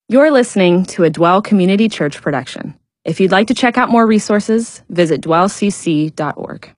You're listening to a Dwell Community Church production. If you'd like to check out more resources, visit dwellcc.org.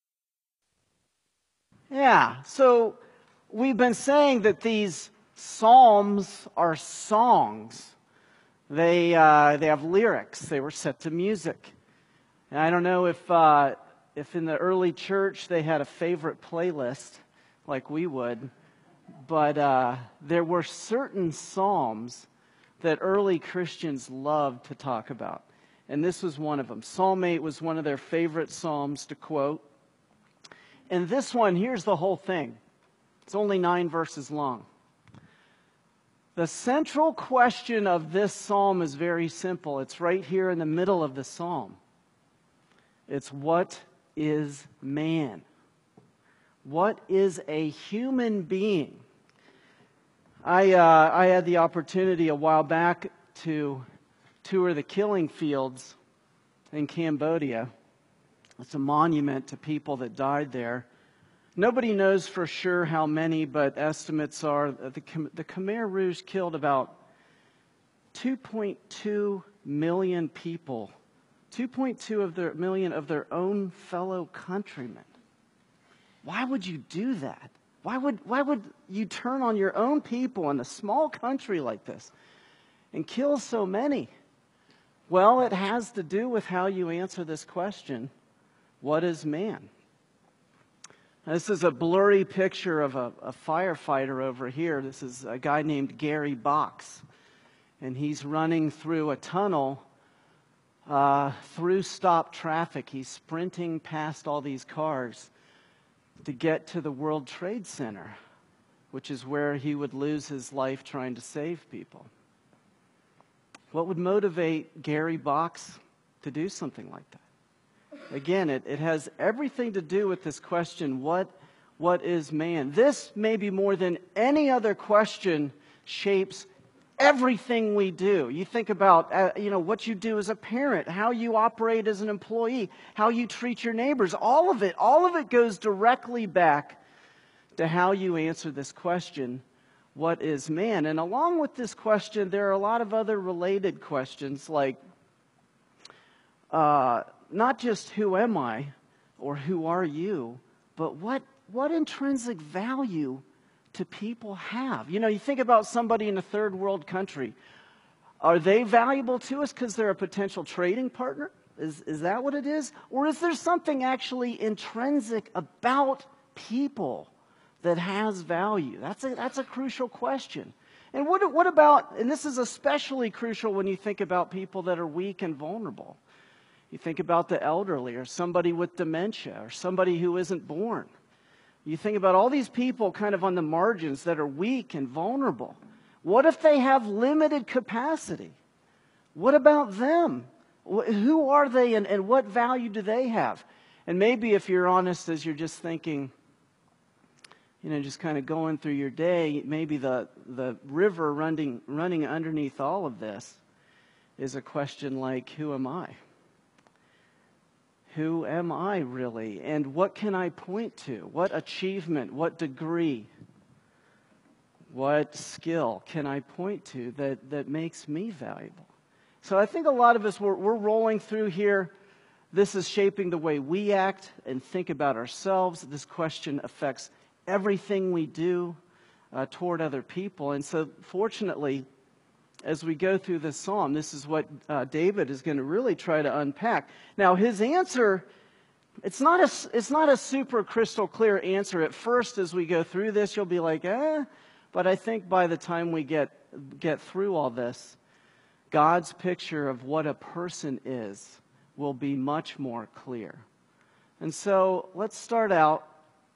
Yeah, so we've been saying that these psalms are songs. They have lyrics. They were set to music. And I don't know if in the early church they had a favorite playlist like we would, but there were certain psalms that early Christians loved to talk about. And this was one of them. Psalm 8 was one of their favorite psalms to quote. And this one, here's the whole thing. It's only 9 verses long. The central question of this psalm is very simple. It's right here in the middle of the psalm. It's, what is man? What is a human being? I had the opportunity a while back to tour the killing fields in Cambodia. It's a monument to people that died there. Nobody knows for sure how many, but estimates are that the Khmer Rouge killed about 2.2 million people, 2.2 million of their own fellow countrymen. Why would you do that? Why would you turn on your own people in a small country like this and kill so many? Well, it has to do with how you answer this question. What is man? This is a blurry picture of a firefighter over here. This is a guy named Gary Box. And he's running through a tunnel through stopped traffic. He's sprinting past all these cars to get to the World Trade Center, which is where he would lose his life trying to save people. What would motivate Gary Box to do something like that? Again, it has everything to do with this question, what is man? This, maybe more than any other question, shapes everything we do. You think about what you do as a parent, how you operate as an employee, how you treat your neighbors. All of it goes directly back to how you answer this question, what is man? And along with this question, there are a lot of other related questions like not just who am I or who are you, but what intrinsic value do people have? You think about somebody in a third world country. Are they valuable to us because they're a potential trading partner? Is that what it is? Or is there something actually intrinsic about people that has value? That's a crucial question. And what about, and this is especially crucial when you think about people that are weak and vulnerable. You think about the elderly or somebody with dementia or somebody who isn't born. You think about all these people kind of on the margins that are weak and vulnerable. What if they have limited capacity? What about them? Who are they and what value do they have? And maybe if you're honest as you're just thinking, just kind of going through your day, maybe the river running underneath all of this is a question like, who am I? Who am I really? And what can I point to? What achievement, what degree, what skill can I point to that makes me valuable? So I think a lot of us, we're rolling through here. This is shaping the way we act and think about ourselves. This question affects everything we do toward other people. And so fortunately, as we go through this psalm, this is what David is going to really try to unpack. Now, his answer, it's not a super crystal clear answer. At first, as we go through this, you'll be like, but I think by the time we get through all this, God's picture of what a person is will be much more clear. And so let's start out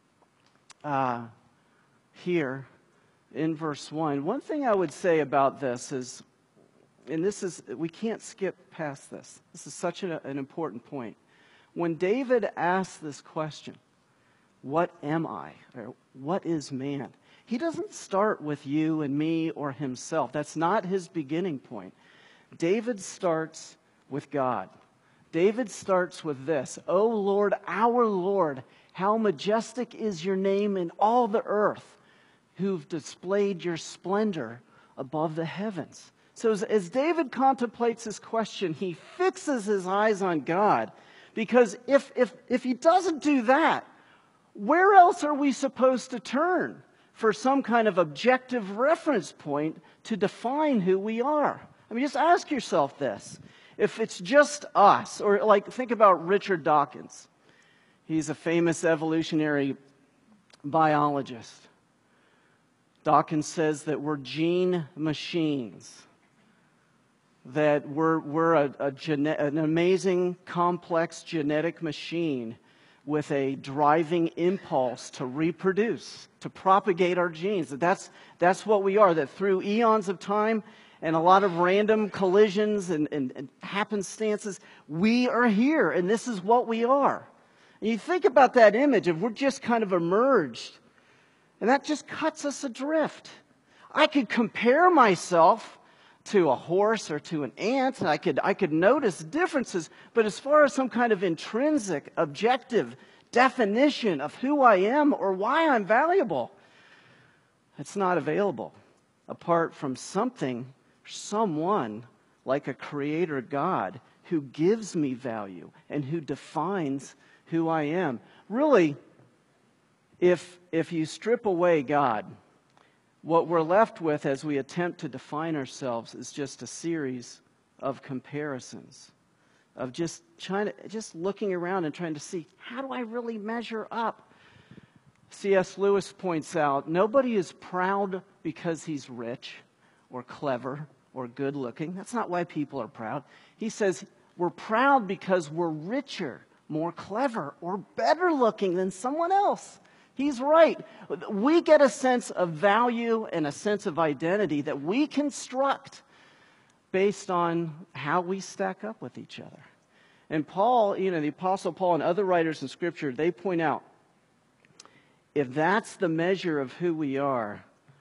here in verse 1. One thing I would say about this is, we can't skip past this. This is such an important point. When David asks this question, what am I? Or what is man? He doesn't start with you and me or himself. That's not his beginning point. David starts with God. David starts with this, O Lord, our Lord, how majestic is your name in all the earth, who've displayed your splendor above the heavens. So as David contemplates this question, he fixes his eyes on God. Because if he doesn't do that, where else are we supposed to turn for some kind of objective reference point to define who we are? I mean, just ask yourself this. If it's just us, or like think about Richard Dawkins. He's a famous evolutionary biologist. Dawkins says that we're gene machines, that we're an amazing, complex genetic machine with a driving impulse to reproduce, to propagate our genes. That's what we are, that through eons of time and a lot of random collisions and happenstances, we are here, and this is what we are. And you think about that image of we're just kind of emerged, and that just cuts us adrift. I could compare myself to a horse or to an ant, and I could notice differences, but as far as some kind of intrinsic, objective definition of who I am or why I'm valuable, it's not available apart from someone like a creator God who gives me value and who defines who I am. Really, if you strip away God, what we're left with as we attempt to define ourselves is just a series of comparisons, of just looking around and trying to see, how do I really measure up? C.S. Lewis points out, nobody is proud because he's rich or clever or good looking. That's not why people are proud. He says, we're proud because we're richer, more clever, or better looking than someone else. He's right. We get a sense of value and a sense of identity that we construct based on how we stack up with each other. And Paul, the Apostle Paul and other writers in Scripture, they point out, if that's the measure of who we are,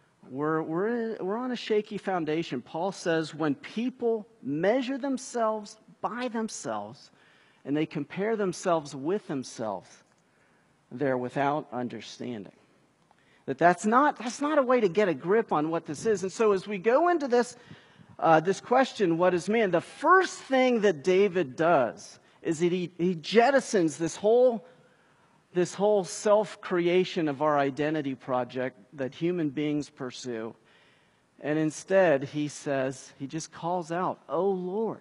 we're on a shaky foundation. Paul says when people measure themselves by themselves and they compare themselves with themselves, they're without understanding. That's not a way to get a grip on what this is. And so as we go into this question, what is man? The first thing that David does is that he jettisons this whole self-creation of our identity project that human beings pursue. And instead, he just calls out, "Oh Lord,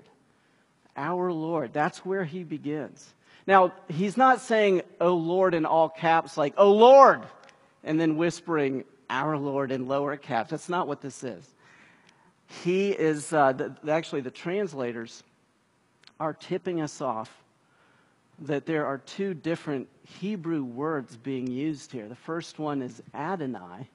our Lord." That's where he begins. Now, he's not saying, "Oh Lord," in all caps, like, "Oh Lord," and then whispering, "Our Lord," in lower caps. That's not what this is. He is, actually the translators are tipping us off that there are two different Hebrew words being used here. The first one is Adonai,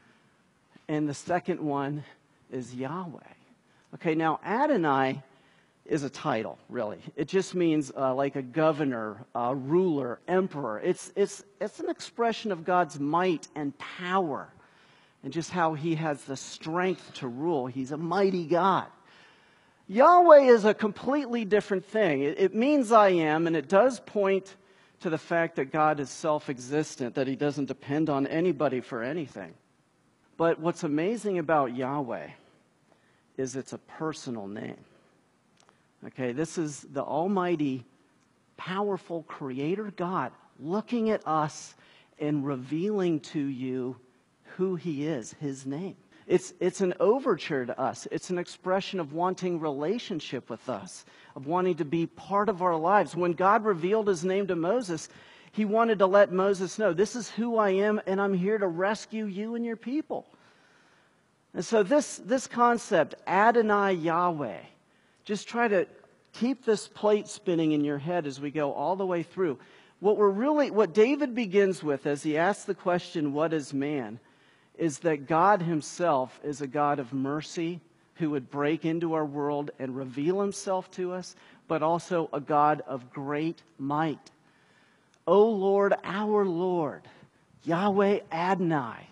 and the second one is Yahweh. Okay, now Adonai is a title, really. It just means like a governor, a ruler, emperor. It's an expression of God's might and power and just how he has the strength to rule. He's a mighty God. Yahweh is a completely different thing. It means I am, and it does point to the fact that God is self-existent, that he doesn't depend on anybody for anything. But what's amazing about Yahweh is it's a personal name. Okay, this is the almighty, powerful creator God looking at us and revealing to you who he is, his name. It's an overture to us. It's an expression of wanting relationship with us, of wanting to be part of our lives. When God revealed his name to Moses, he wanted to let Moses know, this is who I am, and I'm here to rescue you and your people. And so this concept, Adonai Yahweh, just try to keep this plate spinning in your head as we go all the way through. What David begins with as he asks the question, what is man? Is that God himself is a God of mercy who would break into our world and reveal himself to us, but also a God of great might. O Lord, our Lord, Yahweh Adonai.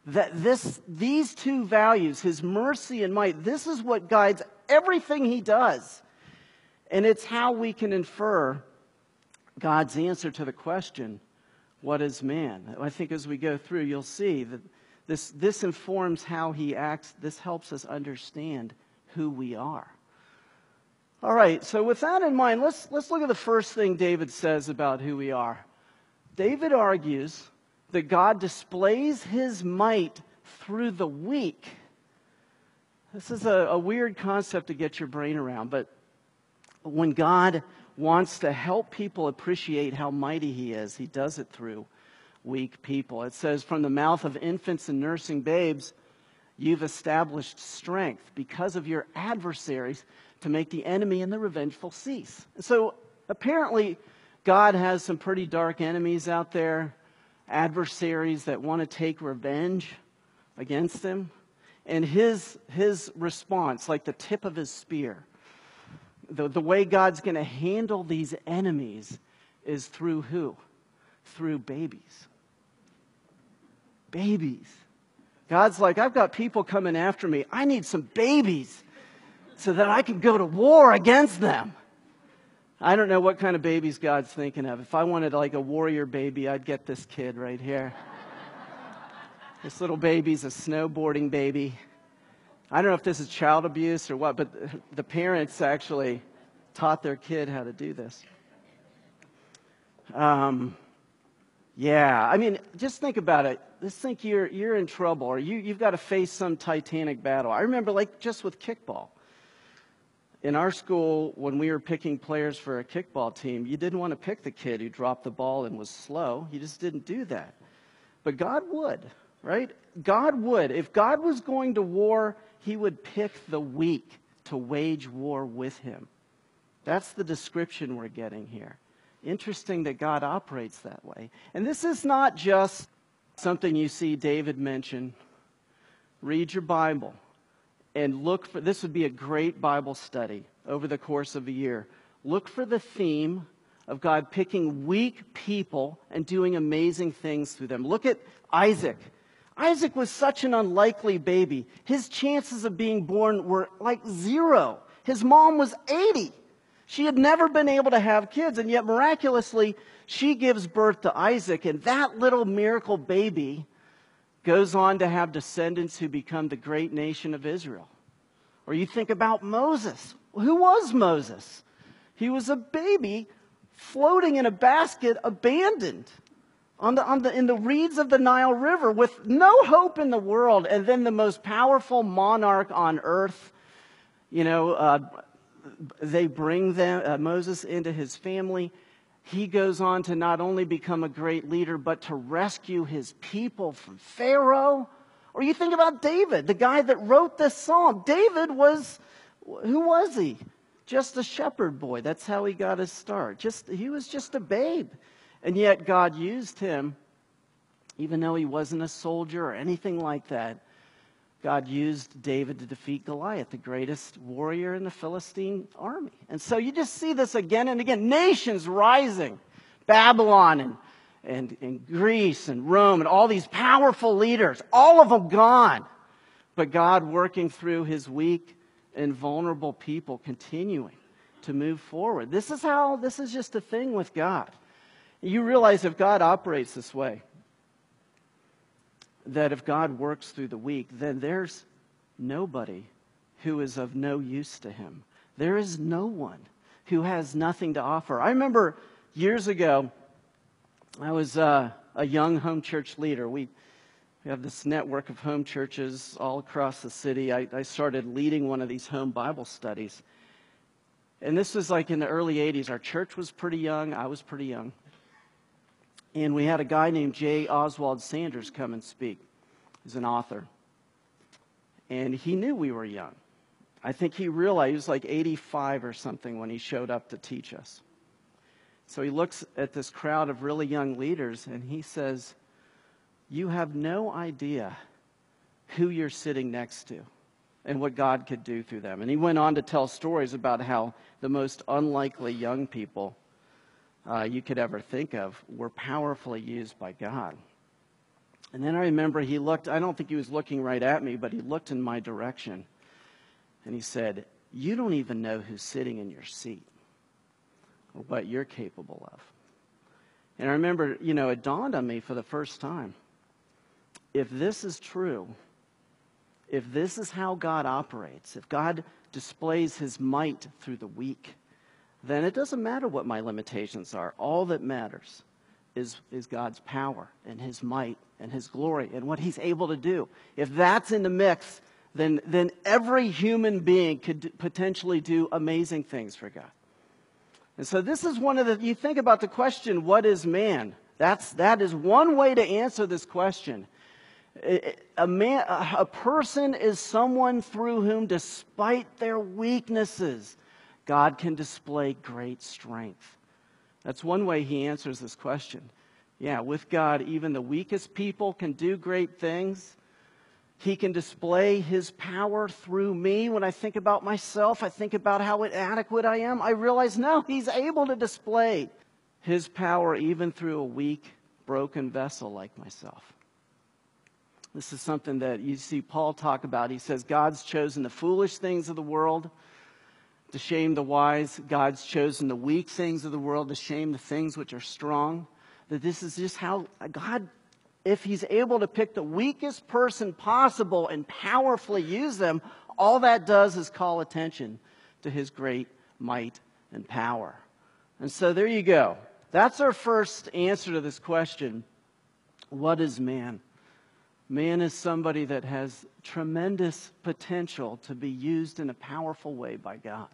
These two values, his mercy and might, this is what guides everything he does. And it's how we can infer God's answer to the question, what is man? I think as we go through, you'll see that this informs how he acts. This helps us understand who we are. All right, so with that in mind, let's look at the first thing David says about who we are. David argues that God displays his might through the weak. This is a weird concept to get your brain around, but when God wants to help people appreciate how mighty he is, he does it through weak people. It says, from the mouth of infants and nursing babes, you've established strength because of your adversaries to make the enemy and the revengeful cease. And so apparently God has some pretty dark enemies out there, adversaries that want to take revenge against him. And his response, like the tip of his spear, the way God's going to handle these enemies is through who? Through babies. Babies. God's like, I've got people coming after me. I need some babies so that I can go to war against them. I don't know what kind of babies God's thinking of. If I wanted like a warrior baby, I'd get this kid right here. This little baby's a snowboarding baby. I don't know if this is child abuse or what, but the parents actually taught their kid how to do this. Yeah, I mean, just think about it. Just think you're in trouble, or you've got to face some titanic battle. I remember, like, just with kickball. In our school, when we were picking players for a kickball team, you didn't want to pick the kid who dropped the ball and was slow. You just didn't do that. But God would, right? God would. If God was going to war, he would pick the weak to wage war with him. That's the description we're getting here. Interesting that God operates that way. And this is not just something you see David mention. Read your Bible and look for, this would be a great Bible study over the course of a year. Look for the theme of God picking weak people and doing amazing things through them. Look at Isaac. Isaac was such an unlikely baby. His chances of being born were like 0. His mom was 80. She had never been able to have kids, and yet miraculously, she gives birth to Isaac, and that little miracle baby goes on to have descendants who become the great nation of Israel. Or you think about Moses. Who was Moses? He was a baby floating in a basket, abandoned in the reeds of the Nile River with no hope in the world. And then the most powerful monarch on earth, they bring Moses into his family. He goes on to not only become a great leader, but to rescue his people from Pharaoh. Or you think about David, the guy that wrote this psalm. David who was he? Just a shepherd boy. That's how he got his start. He was just a babe. And yet God used him, even though he wasn't a soldier or anything like that. God used David to defeat Goliath, the greatest warrior in the Philistine army. And so you just see this again and again. Nations rising. Babylon and Greece and Rome and all these powerful leaders. All of them gone. But God working through his weak and vulnerable people, continuing to move forward. This is just a thing with God. You realize if God operates this way, that if God works through the weak, then there's nobody who is of no use to him. There is no one who has nothing to offer. I remember years ago, I was a young home church leader. We have this network of home churches all across the city. I started leading one of these home Bible studies. And this was like in the early 80s. Our church was pretty young. I was pretty young. And we had a guy named J. Oswald Sanders come and speak. He's an author. And he knew we were young. I think he realized he was like 85 or something when he showed up to teach us. So he looks at this crowd of really young leaders and he says, "You have no idea who you're sitting next to and what God could do through them." And he went on to tell stories about how the most unlikely young people you could ever think of were powerfully used by God. And then I remember he looked, I don't think he was looking right at me, but he looked in my direction. And he said, "You don't even know who's sitting in your seat or what you're capable of." And I remember, it dawned on me for the first time. If this is true, if this is how God operates, if God displays his might through the weak, then it doesn't matter what my limitations are. All that matters is God's power and his might and his glory and what he's able to do. If that's in the mix, then every human being could potentially do amazing things for God. And so this is one of the, you think about the question, what is man? That is one way to answer this question. A person is someone through whom, despite their weaknesses, God can display great strength. That's one way he answers this question. Yeah, with God, even the weakest people can do great things. He can display his power through me. When I think about myself, I think about how inadequate I am. I realize, no, he's able to display his power even through a weak, broken vessel like myself. This is something that you see Paul talk about. He says, God's chosen the foolish things of the world to shame the wise. God's chosen the weak things of the world to shame the things which are strong. That this is just how God, if he's able to pick the weakest person possible and powerfully use them, all that does is call attention to his great might and power. And so there you go. That's our first answer to this question. What is man? Man is somebody that has tremendous potential to be used in a powerful way by God.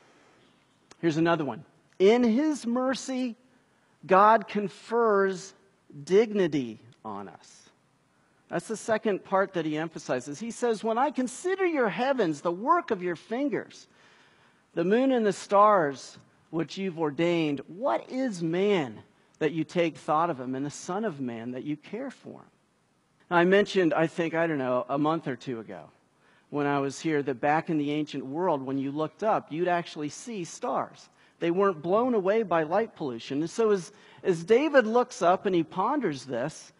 Here's another one. In his mercy, God confers dignity on us. That's the second part that he emphasizes. He says, when I consider your heavens, the work of your fingers, the moon and the stars which you've ordained, what is man that you take thought of him, and the son of man that you care for him? I mentioned, a month or two ago when I was here, that back in the ancient world, when you looked up, you'd actually see stars. They weren't blown away by light pollution. And so as David looks up and he ponders this,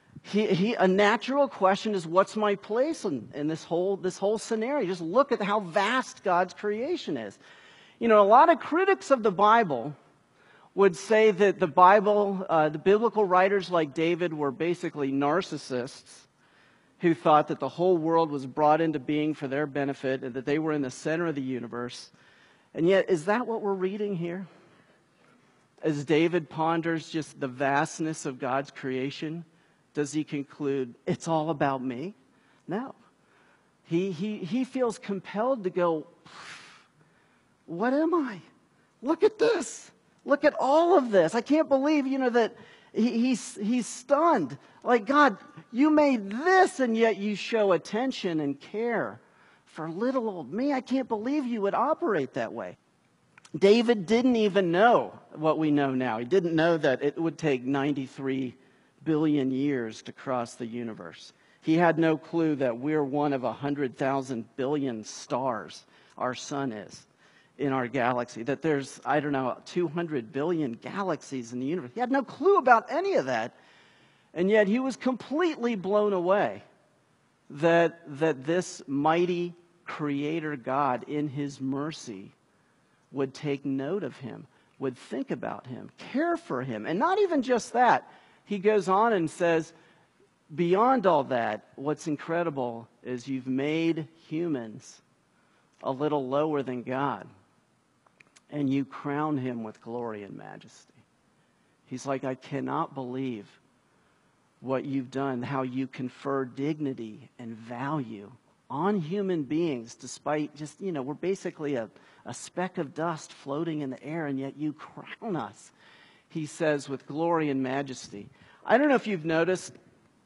a natural question is, what's my place in this whole scenario? Just look at how vast God's creation is. You know, a lot of critics of the Bible would say that the Bible, the biblical writers like David were basically narcissists who thought that the whole world was brought into being for their benefit and that they were in the center of the universe. And yet, is that what we're reading here? As David ponders just the vastness of God's creation, does he conclude, it's all about me? No. He feels compelled to go, what am I? Look at this. Look at all of this. I can't believe, that he's stunned. Like, God, you made this, and yet you show attention and care for little old me. I can't believe you would operate that way. David didn't even know what we know now. He didn't know that it would take 93 billion years to cross the universe. He had no clue that we're one of 100,000 billion stars, our sun is, in our galaxy. That there's, 200 billion galaxies in the universe. He had no clue about any of that. And yet he was completely blown away that this mighty creator God, in his mercy, would take note of him, would think about him, care for him. And not even just that. He goes on and says, beyond all that, what's incredible is you've made humans a little lower than God, and you crown him with glory and majesty. He's like, I cannot believe what you've done, how you confer dignity and value on human beings, despite just, we're basically a speck of dust floating in the air, and yet you crown us, he says, with glory and majesty. I don't know if you've noticed,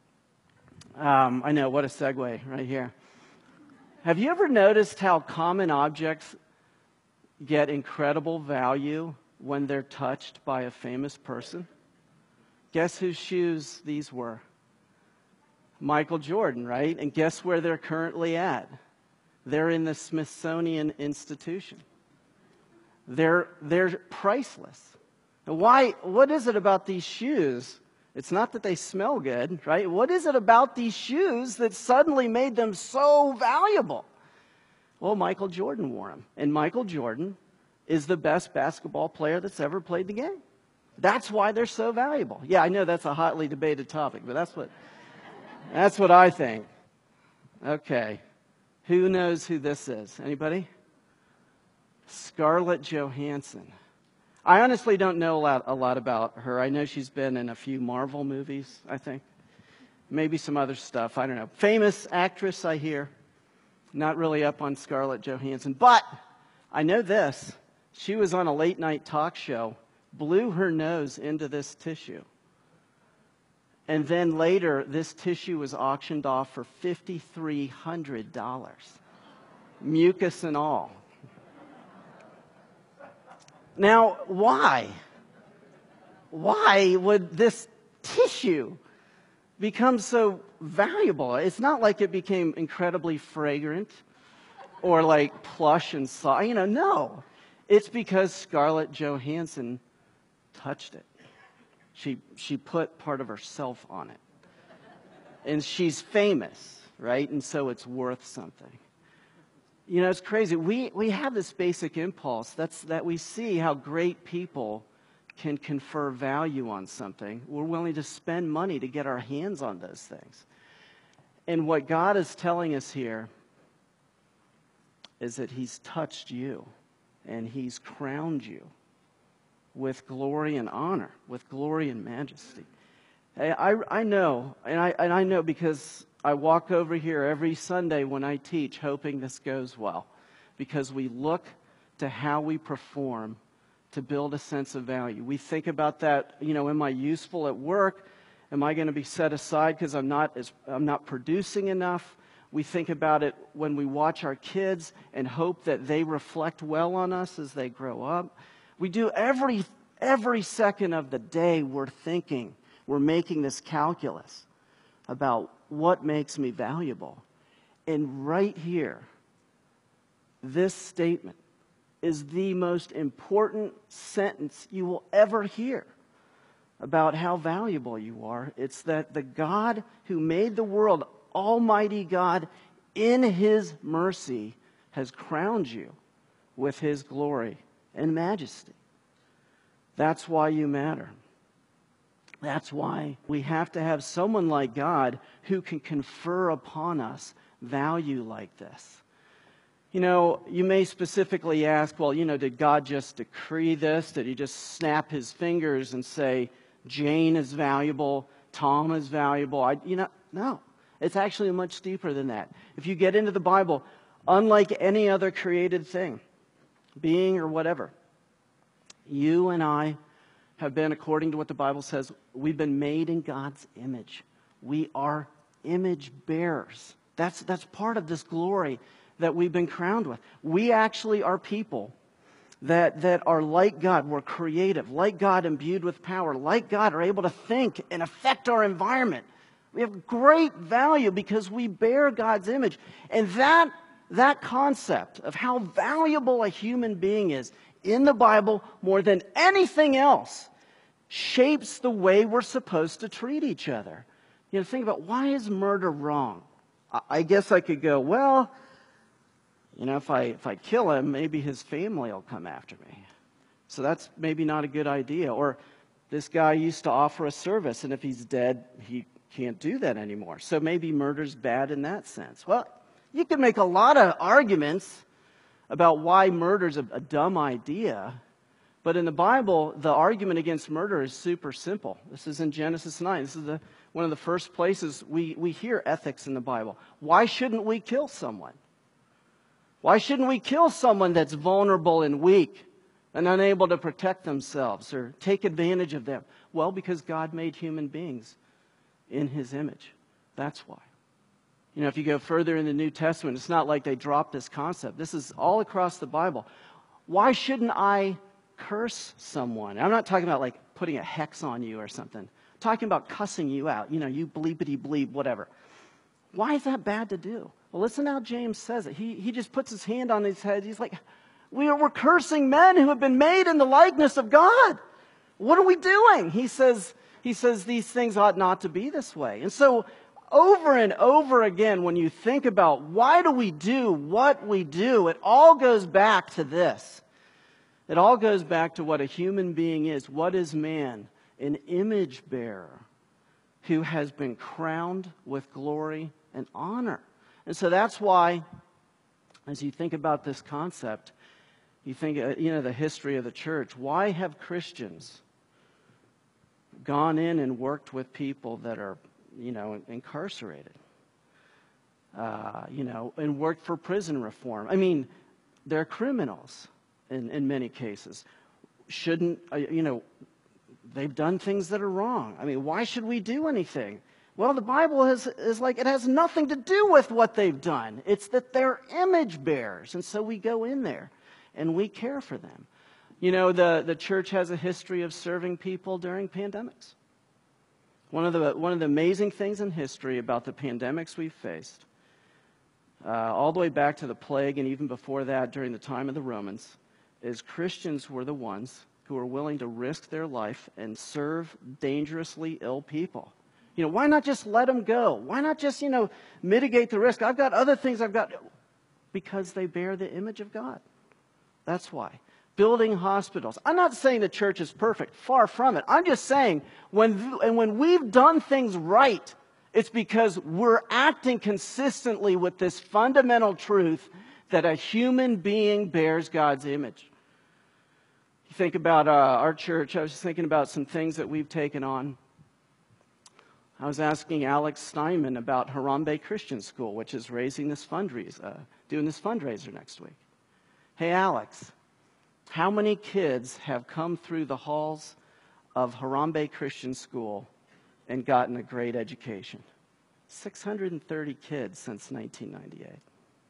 I know, what a segue right here. Have you ever noticed how common objects get incredible value when they're touched by a famous person? Guess whose shoes these were? Michael Jordan, right? And guess where they're currently at? They're in the Smithsonian Institution. They're priceless. And why? What is it about these shoes? It's not that they smell good, right? What is it about these shoes that suddenly made them so valuable? Well, Michael Jordan wore them. And Michael Jordan is the best basketball player that's ever played the game. That's why they're so valuable. Yeah, I know that's a hotly debated topic, but that's what I think. Okay. Who knows who this is? Anybody? Scarlett Johansson. I honestly don't know a lot about her. I know she's been in a few Marvel movies, I think. Maybe some other stuff. I don't know. Famous actress, I hear. Not really up on Scarlett Johansson. But I know this. She was on a late night talk show, blew her nose into this tissue. And then later, this tissue was auctioned off for $5,300. Mucus and all. Now, why? Why would this tissue become so valuable? It's not like it became incredibly fragrant or like plush and soft. No. It's because Scarlett Johansson touched it. She put part of herself on it. And she's famous, right? And so it's worth something. It's crazy. We have this basic impulse that we see how great people can confer value on something. We're willing to spend money to get our hands on those things. And what God is telling us here is that He's touched you and He's crowned you with glory and honor, with glory and majesty. I know, and I know because I walk over here every Sunday when I teach hoping this goes well, because we look to how we perform to build a sense of value. We think about that, am I useful at work? Am I going to be set aside because I'm not producing enough? We think about it when we watch our kids and hope that they reflect well on us as they grow up. We do every second of the day we're making this calculus about what makes me valuable. And right here, this statement is the most important sentence you will ever hear about how valuable you are. It's that the God who made the world, Almighty God, in His mercy, has crowned you with His glory and majesty. That's why you matter. That's why we have to have someone like God who can confer upon us value like this. You may specifically ask, well, did God just decree this? Did He just snap His fingers and say, Jane is valuable, Tom is valuable? No. It's actually much deeper than that. If you get into the Bible, unlike any other created thing, being or whatever, you and I have been, according to what the Bible says, we've been made in God's image. We are image bearers. That's part of this glory that we've been crowned with. We actually are people that are like God. We're creative, like God, imbued with power, like God, are able to think and affect our environment. We have great value because we bear God's image. And that concept of how valuable a human being is in the Bible, more than anything else, shapes the way we're supposed to treat each other. Think about, why is murder wrong? I guess I could go, well, if I kill him, maybe his family will come after me. So that's maybe not a good idea. Or this guy used to offer a service, and if he's dead, he can't do that anymore. So maybe murder's bad in that sense. Well, you can make a lot of arguments about why murder's a dumb idea. But in the Bible, the argument against murder is super simple. This is in Genesis 9. This is one of the first places we hear ethics in the Bible. Why shouldn't we kill someone? Why shouldn't we kill someone that's vulnerable and weak and unable to protect themselves or take advantage of them? Well, because God made human beings in His image. That's why. If you go further in the New Testament, it's not like they dropped this concept. This is all across the Bible. Why shouldn't I curse someone? I'm not talking about like putting a hex on you or something. I'm talking about cussing you out. You bleepity bleep, whatever. Why is that bad to do? Well, listen how James says it. He just puts his hand on his head. He's like, we're cursing men who have been made in the likeness of God. What are we doing? He says these things ought not to be this way. And so over and over again, when you think about why do we do what we do, it all goes back to this. It all goes back to what a human being is. What is man? An image bearer who has been crowned with glory and honor. And so that's why as you think about this concept, you think, the history of the church. Why have Christians gone in and worked with people that are, incarcerated? And worked for prison reform. I mean, they're criminals in many cases. Shouldn't, they've done things that are wrong. I mean, why should we do anything? Well, the Bible is like, it has nothing to do with what they've done. It's that they're image bearers. And so we go in there and we care for them. The church has a history of serving people during pandemics. One of the amazing things in history about the pandemics we've faced, all the way back to the plague and even before that during the time of the Romans, is Christians were the ones who were willing to risk their life and serve dangerously ill people. Why not just let them go? Why not just, mitigate the risk? I've got other things because they bear the image of God. That's why. Building hospitals. I'm not saying the church is perfect. Far from it. I'm just saying when we've done things right, it's because we're acting consistently with this fundamental truth that a human being bears God's image. You think about our church. I was just thinking about some things that we've taken on. I was asking Alex Steinman about Harambe Christian School, which is raising this doing this fundraiser next week. Hey, Alex, how many kids have come through the halls of Harambe Christian School and gotten a great education? 630 kids since 1998.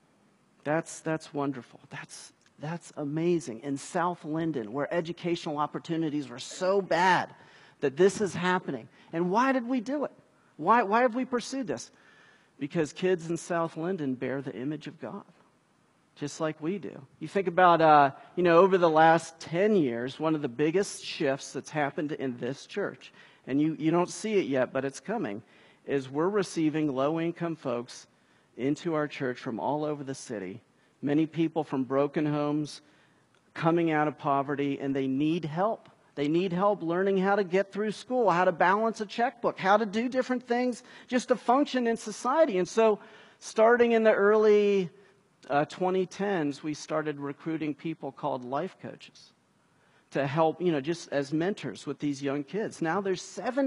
That's wonderful. That's amazing. In South Linden, where educational opportunities were so bad, that this is happening. And why did we do it? Why have we pursued this? Because kids in South Linden bear the image of God, just like we do. You think about, over the last 10 years, one of the biggest shifts that's happened in this church, and you don't see it yet, but it's coming, is we're receiving low-income folks into our church from all over the city. Many people from broken homes coming out of poverty, and they need help. They need help learning how to get through school, how to balance a checkbook, how to do different things just to function in society. And so starting in the early 2010s, we started recruiting people called life coaches to help, just as mentors with these young kids. Now there's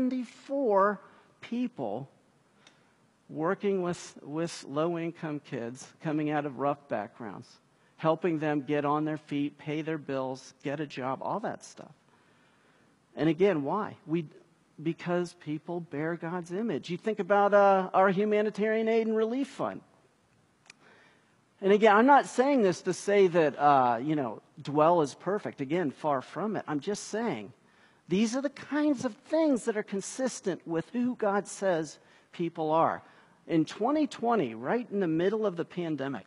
74 people working with low-income kids coming out of rough backgrounds, helping them get on their feet, pay their bills, get a job, all that stuff. And again, why? Because people bear God's image. You think about our Humanitarian Aid and Relief Fund. And again, I'm not saying this to say that, Dwell is perfect. Again, far from it. I'm just saying these are the kinds of things that are consistent with who God says people are. In 2020, right in the middle of the pandemic,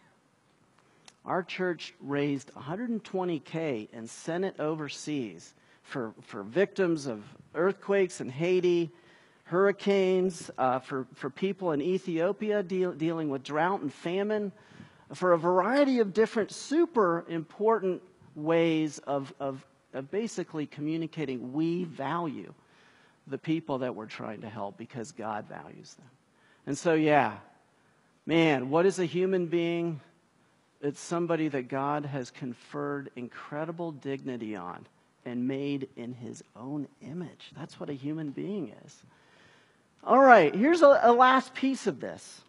our church raised $120K and sent it overseas for victims of earthquakes in Haiti, hurricanes, for people in Ethiopia dealing with drought and famine, for a variety of different super important ways of basically communicating we value the people that we're trying to help because God values them. And so, what is a human being? It's somebody that God has conferred incredible dignity on and made in his own image. That's what a human being is. All right, here's a last piece of this.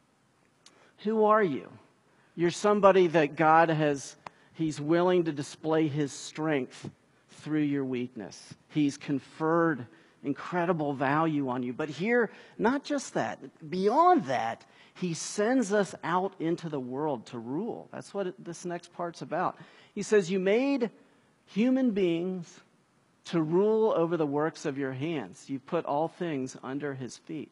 Who are you? You're somebody that God he's willing to display his strength through your weakness. He's conferred incredible value on you. But here, not just that. Beyond that, he sends us out into the world to rule. That's what this next part's about. He says, you made human beings to rule over the works of your hands. You put all things under his feet.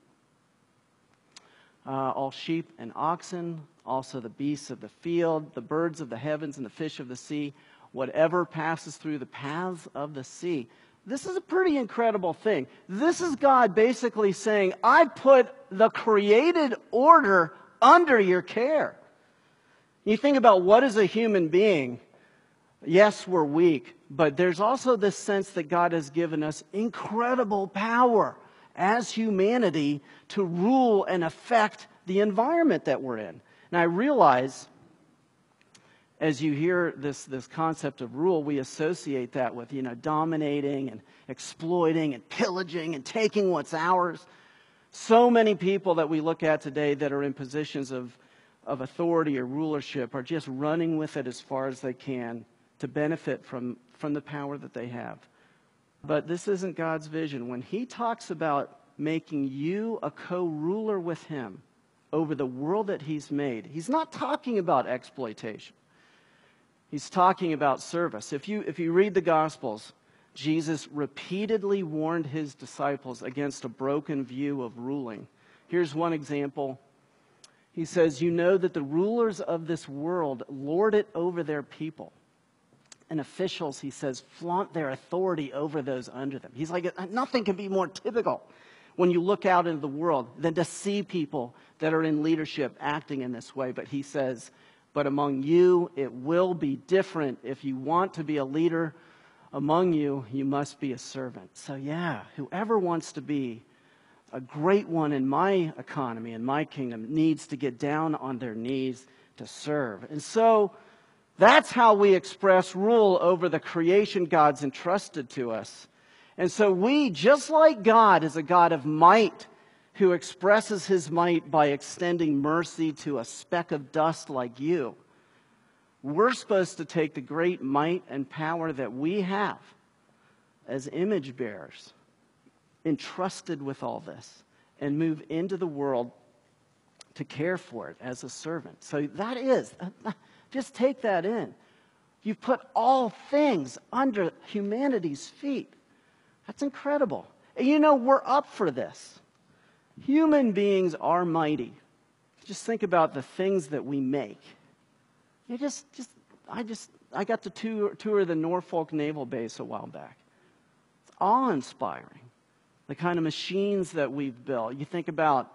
All sheep and oxen, also the beasts of the field, the birds of the heavens and the fish of the sea, whatever passes through the paths of the sea. This is a pretty incredible thing. This is God basically saying, I put the created order under your care. You think about what is a human being. Yes, we're weak, but there's also this sense that God has given us incredible power as humanity to rule and affect the environment that we're in. And I realize as you hear this concept of rule, we associate that with, dominating and exploiting and pillaging and taking what's ours. So many people that we look at today that are in positions of authority or rulership are just running with it as far as they can to benefit from the power that they have. But this isn't God's vision. When he talks about making you a co-ruler with him over the world that he's made, he's not talking about exploitation. He's talking about service. If you read the Gospels, Jesus repeatedly warned his disciples against a broken view of ruling. Here's one example. He says, you know that the rulers of this world lord it over their people. And officials, he says, flaunt their authority over those under them. He's like, nothing can be more typical when you look out into the world than to see people that are in leadership acting in this way. But he says, but among you, it will be different. If you want to be a leader among you, you must be a servant. So yeah, whoever wants to be a great one in my economy, in my kingdom, needs to get down on their knees to serve. And so that's how we express rule over the creation God's entrusted to us. And so we, just like God is a God of might, who expresses his might by extending mercy to a speck of dust like you, we're supposed to take the great might and power that we have as image bearers, entrusted with all this, and move into the world to care for it as a servant. So that is, just take that in. You've put all things under humanity's feet. That's incredible. And we're up for this. Human beings are mighty. Just think about the things that we make. I got to tour the Norfolk Naval Base a while back. It's awe-inspiring. The kind of machines that we've built. You think about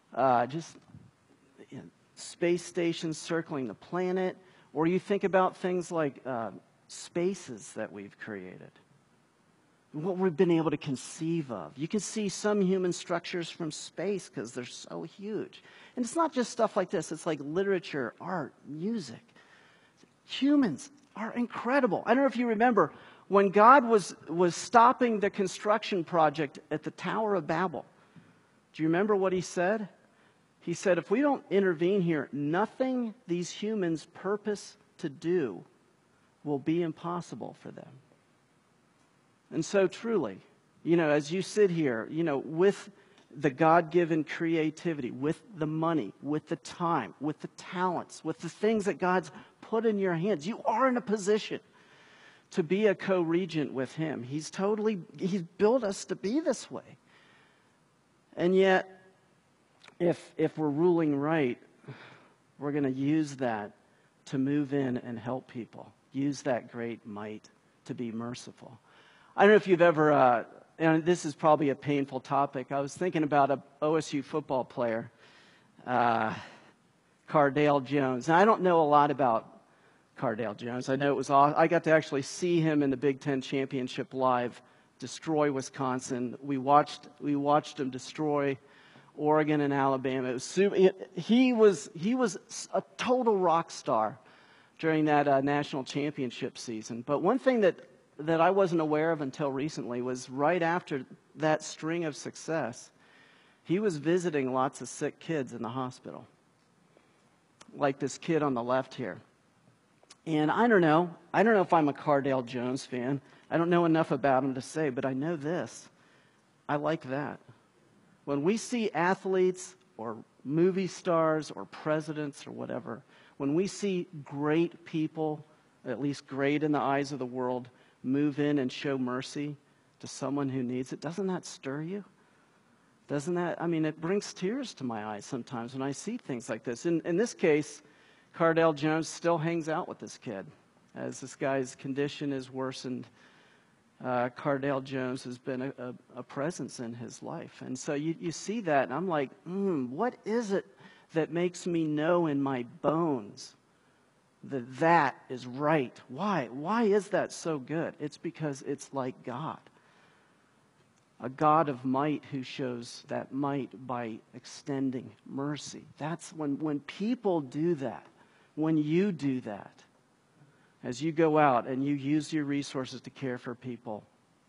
space stations circling the planet, or you think about things like spaces that we've created. What we've been able to conceive of. You can see some human structures from space because they're so huge. And it's not just stuff like this. It's like literature, art, music. Humans are incredible. I don't know if you remember when God was stopping the construction project at the Tower of Babel. Do you remember what he said? He said, if we don't intervene here, nothing these humans purpose to do will be impossible for them. And so truly, as you sit here, with the God-given creativity, with the money, with the time, with the talents, with the things that God's put in your hands, you are in a position to be a co-regent with him. He's built us to be this way. And yet, if we're ruling right, we're going to use that to move in and help people. Use that great might to be merciful. I don't know if you've ever, and this is probably a painful topic. I was thinking about an OSU football player, Cardale Jones. And I don't know a lot about Cardale Jones. I know it was awesome. I got to actually see him in the Big Ten Championship live, destroy Wisconsin. We watched him destroy Oregon and Alabama. It was he was a total rock star during that national championship season. But one thing that I wasn't aware of until recently was right after that string of success, he was visiting lots of sick kids in the hospital, like this kid on the left here. And I don't know if I'm a Cardale Jones fan. I don't know enough about him to say, but I know this. I like that. When we see athletes or movie stars or presidents or whatever, when we see great people, at least great in the eyes of the world, move in and show mercy to someone who needs it, doesn't that stir you? Doesn't that, it brings tears to my eyes sometimes when I see things like this. In this case, Cardale Jones still hangs out with this kid. As this guy's condition is worsened, Cardale Jones has been a presence in his life. And so you see that, and I'm like, what is it that makes me know in my bones that is right? Why? Why is that so good? It's because it's like God. A God of might who shows that might by extending mercy. That's when people do that, when you do that, as you go out and you use your resources to care for people,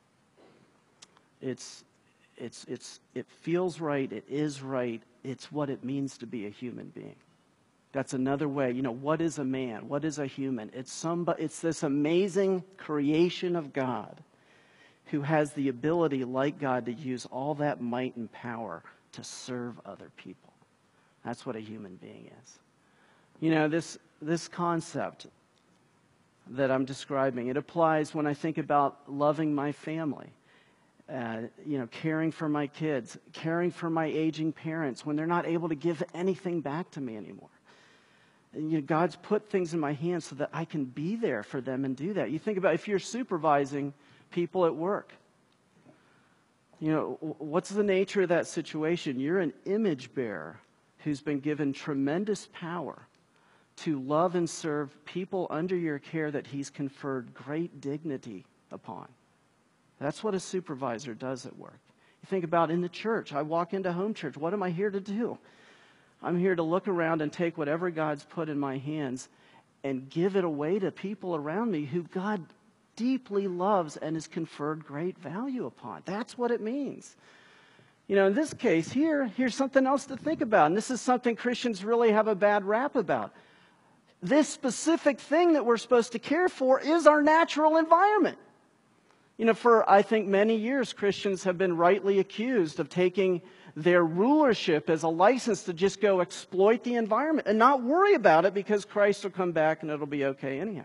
it feels right, it is right, it's what it means to be a human being. That's another way. What is a man? What is a human? It's this amazing creation of God who has the ability, like God, to use all that might and power to serve other people. That's what a human being is. This concept that I'm describing, it applies when I think about loving my family, caring for my kids, caring for my aging parents when they're not able to give anything back to me anymore. God's put things in my hands so that I can be there for them and do that. You think about if you're supervising people at work. What's the nature of that situation? You're an image bearer who's been given tremendous power to love and serve people under your care that he's conferred great dignity upon. That's what a supervisor does at work. You think about in the church. I walk into home church. What am I here to do? I'm here to look around and take whatever God's put in my hands and give it away to people around me who God deeply loves and has conferred great value upon. That's what it means. In this case here's something else to think about. And this is something Christians really have a bad rap about. This specific thing that we're supposed to care for is our natural environment. For I think many years, Christians have been rightly accused of taking their rulership as a license to just go exploit the environment and not worry about it because Christ will come back and it'll be okay anyhow.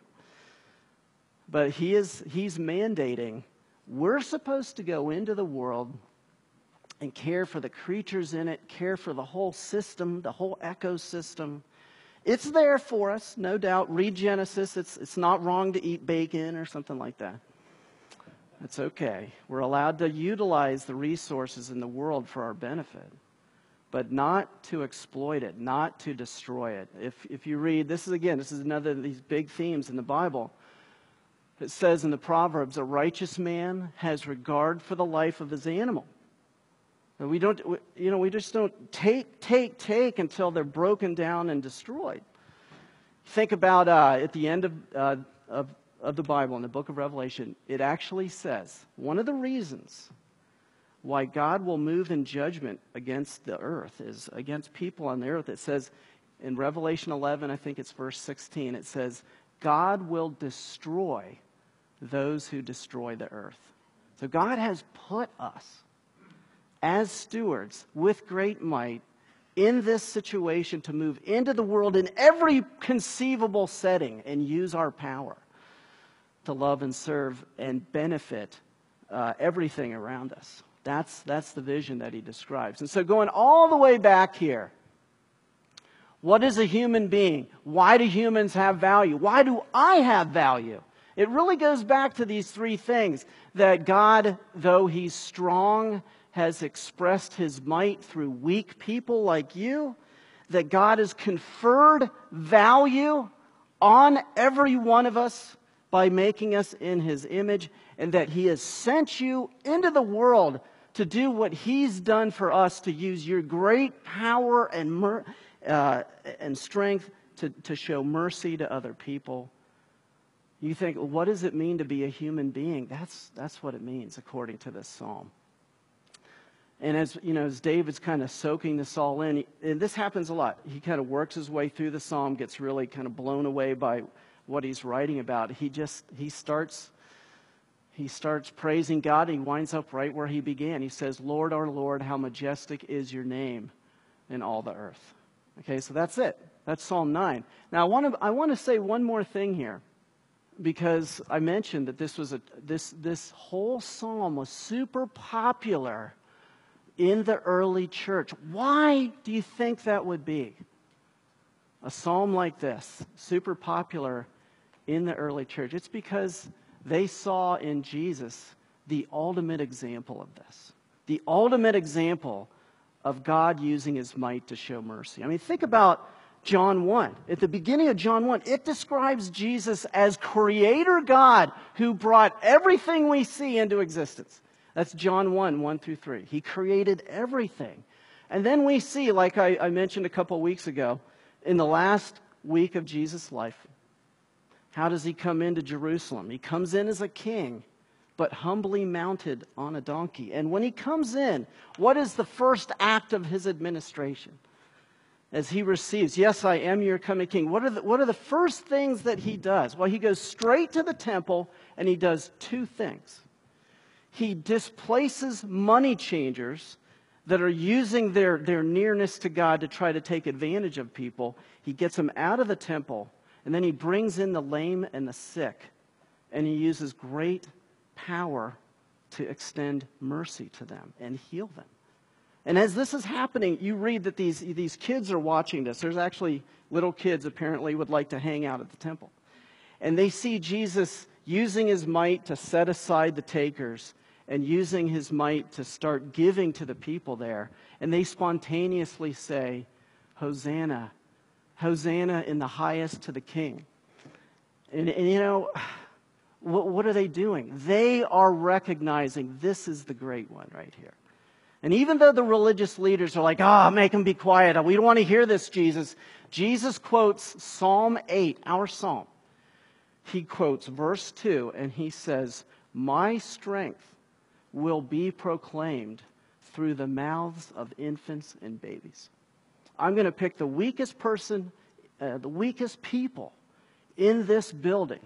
But he's mandating we're supposed to go into the world and care for the creatures in it, care for the whole system, the whole ecosystem. It's there for us, no doubt. Read Genesis. It's not wrong to eat bacon or something like that. It's okay. We're allowed to utilize the resources in the world for our benefit, but not to exploit it, not to destroy it. If you read, this is another of these big themes in the Bible. It says in the Proverbs, a righteous man has regard for the life of his animal. And we just don't take until they're broken down and destroyed. Think about at the end of the Bible, in the book of Revelation, it actually says, one of the reasons why God will move in judgment against the earth is against people on the earth. It says in Revelation 11, I think it's verse 16, it says, God will destroy those who destroy the earth. So God has put us as stewards with great might in this situation to move into the world in every conceivable setting and use our power to love and serve and benefit everything around us. That's the vision that he describes. And so going all the way back here, what is a human being? Why do humans have value? Why do I have value? It really goes back to these three things. That God, though he's strong, has expressed his might through weak people like you. That God has conferred value on every one of us by making us in his image, and that he has sent you into the world to do what he's done for us, to use your great power and strength to show mercy to other people. You think, what does it mean to be a human being? That's what it means according to this psalm. And as David's kind of soaking this all in, and this happens a lot. He kind of works his way through the psalm, gets really kind of blown away by what he's writing about. He starts praising God, and he winds up right where he began. He says, Lord, our Lord, how majestic is your name in all the earth. Okay, so that's it. That's Psalm 9. Now I want to say one more thing here, because I mentioned that this whole psalm was super popular in the early church. Why do you think that would be? A psalm like this, super popular in the early church. It's because they saw in Jesus the ultimate example of this. The ultimate example of God using his might to show mercy. I mean, think about John 1. At the beginning of John 1, it describes Jesus as Creator God who brought everything we see into existence. That's John 1 through 3. He created everything. And then we see, like I mentioned a couple weeks ago, in the last week of Jesus' life, How does he come into Jerusalem? He comes in as a king, but humbly mounted on a donkey. And when he comes in, what is the first act of his administration? As he receives, yes, I am your coming king. What are the first things that he does? Well, he goes straight to the temple and he does two things. He displaces money changers that are using their nearness to God to try to take advantage of people. He gets them out of the temple, and then he brings in the lame and the sick, and he uses great power to extend mercy to them and heal them. And as this is happening, you read that these kids are watching this. There's actually little kids apparently would like to hang out at the temple. And they see Jesus using his might to set aside the takers and using his might to start giving to the people there. And they spontaneously say, Hosanna, Hosanna in the highest to the King. And you know, what are they doing? They are recognizing this is the great one right here. And even though the religious leaders are like, make him be quiet. We don't want to hear this, Jesus. Jesus quotes Psalm 8, our psalm. He quotes verse 2, and he says, my strength will be proclaimed through the mouths of infants and babies. I'm going to pick the weakest person, the weakest people in this building.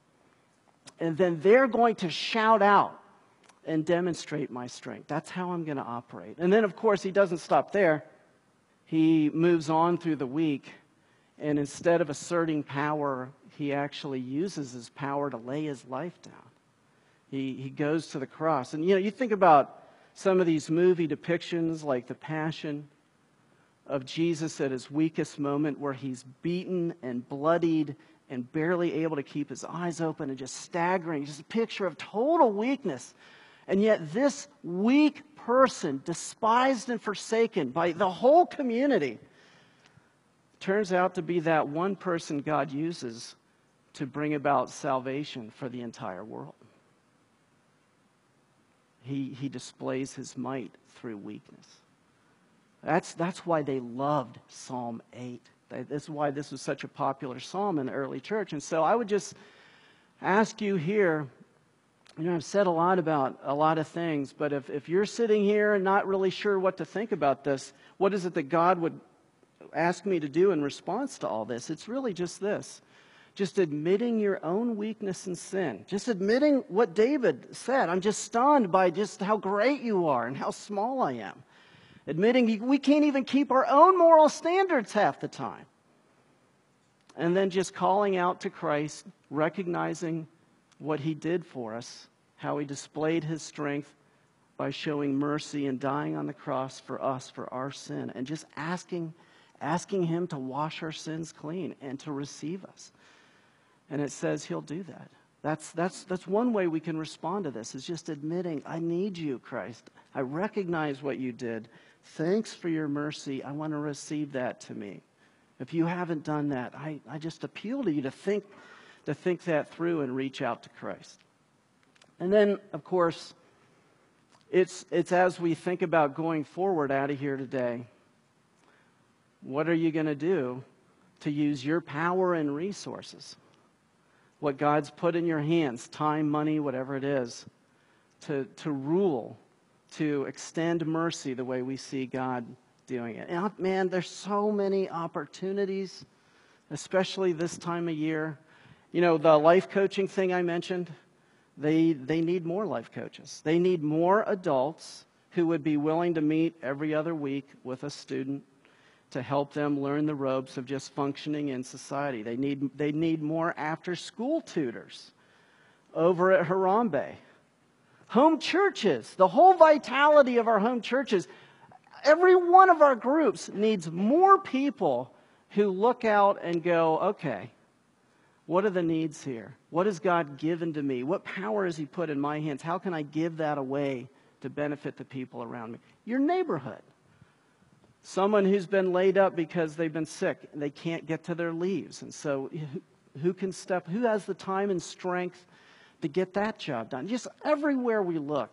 And then they're going to shout out and demonstrate my strength. That's how I'm going to operate. And then, of course, he doesn't stop there. He moves on through the week, and instead of asserting power, he actually uses his power to lay his life down. He goes to the cross. And, you think about some of these movie depictions like The Passion of Jesus at his weakest moment, where he's beaten and bloodied and barely able to keep his eyes open and just staggering. Just a picture of total weakness. And yet this weak person, despised and forsaken by the whole community, turns out to be that one person God uses to bring about salvation for the entire world. He displays his might through weakness. That's why they loved Psalm 8. That's why this was such a popular psalm in the early church. And so I would just ask you here, I've said a lot about a lot of things, but if you're sitting here and not really sure what to think about this, what is it that God would ask me to do in response to all this? It's really just this. Just admitting your own weakness and sin. Just admitting what David said. I'm just stunned by just how great you are and how small I am. Admitting we can't even keep our own moral standards half the time. And then just calling out to Christ, recognizing what he did for us, how he displayed his strength by showing mercy and dying on the cross for us, for our sin, and just asking him to wash our sins clean and to receive us. And it says he'll do that. That's one way we can respond to this, is just admitting, I need you, Christ. I recognize what you did. Thanks for your mercy. I want to receive that to me. If you haven't done that, I just appeal to you to think that through and reach out to Christ. And then, of course, it's as we think about going forward out of here today, what are you going to do to use your power and resources, what God's put in your hands, time, money, whatever it is, to rule, to extend mercy the way we see God doing it. And man, there's so many opportunities, especially this time of year. The life coaching thing I mentioned, they need more life coaches. They need more adults who would be willing to meet every other week with a student to help them learn the ropes of just functioning in society. They need more after-school tutors over at Harambe. Home churches, the whole vitality of our home churches, every one of our groups needs more people who look out and go, okay, what are the needs here? What has God given to me? What power has he put in my hands? How can I give that away to benefit the people around me? Your neighborhood. Someone who's been laid up because they've been sick and they can't get to their leaves. And so who has the time and strength to get that job done? Just everywhere we look,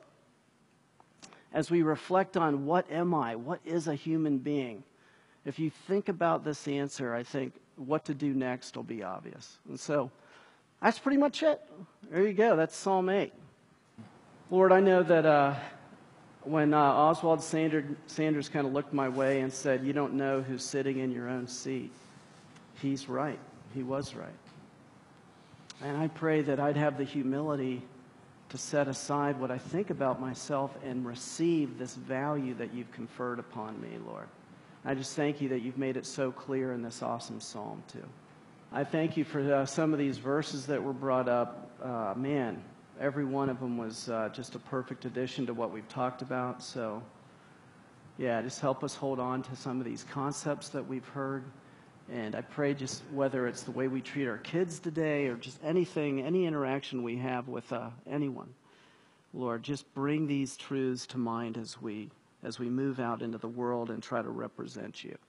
as we reflect on what am I? What is a human being? If you think about this answer, I think what to do next will be obvious. And so That's pretty much it. There you go. That's Psalm 8. Lord, I know that when Oswald Sanders kind of looked my way and said, you don't know who's sitting in your own seat, he's right. He was right. And I pray that I'd have the humility to set aside what I think about myself and receive this value that you've conferred upon me, Lord. I just thank you that you've made it so clear in this awesome psalm, too. I thank you for some of these verses that were brought up. Man, every one of them was just a perfect addition to what we've talked about. So, yeah, just help us hold on to some of these concepts that we've heard. And I pray just whether it's the way we treat our kids today or just anything, any interaction we have with anyone, Lord, just bring these truths to mind as we move out into the world and try to represent you.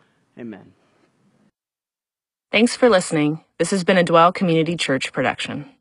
Amen. Thanks for listening. This has been a Dwell Community Church production.